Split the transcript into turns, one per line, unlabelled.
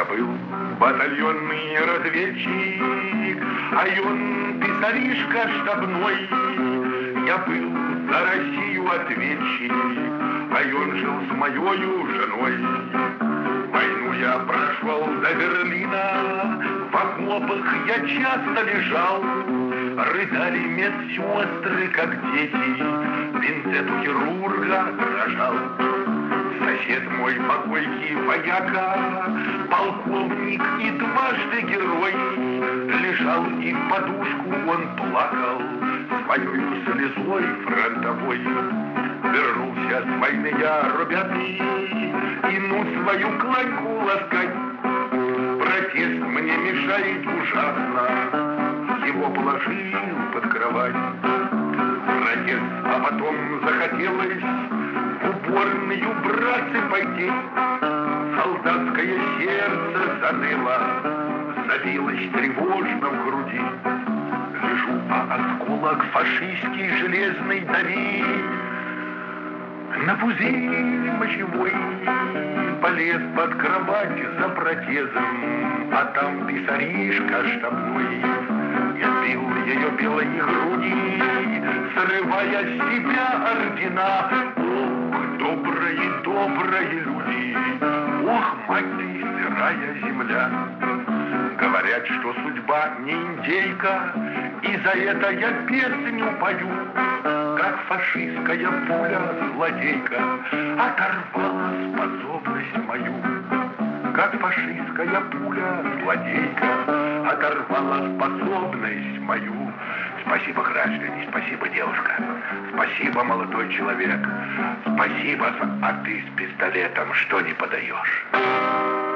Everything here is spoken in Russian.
Я был батальонный разведчик, а он писаришка штабной. Я был за Россию ответчик, а он жил с моею женой. Войну я прошел до Берлина, в окопах я часто лежал. Рыдали медсестры, как дети, пинцет у хирурга дрожал. Сосед мой покойки вояка, полковник и дважды герой, лежал и в подушку он плакал своей слезой фронтовой. Вернулся с войны я, ребятки, и ну свою кланьку ласкать. Протест мне мешает ужасно, его положил под кровать. Протест, а потом захотелось в уборную, братцы, пойти. Солдатское сердце заныло, забилось тревожно в груди. Лежу, а осколок фашистский железный давит на пузырь мочевой. Полез под кровать за протезом, а там писаришка штабной. Я бил ее белые груди, срывая с себя ордена. Ох, добрые, добрые люди, ох, мать ты, сырая земля. Говорят, что судьба не индейка, и за это я песню пою. Как фашистская пуля, злодейка, оторвала способность мою. Как фашистская пуля, злодейка, оторвала способность мою. Спасибо, граждане, спасибо, девушка, спасибо, молодой человек, спасибо, а ты с пистолетом что не подаешь?